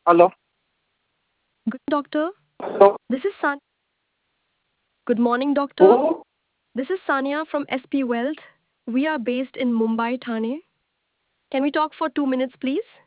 Hello. Good doctor. Hello. This is San. Good morning, doctor. Who? This is Sania from SP Wealth. We are based in Mumbai, Thane. Can we talk for 2 minutes, please?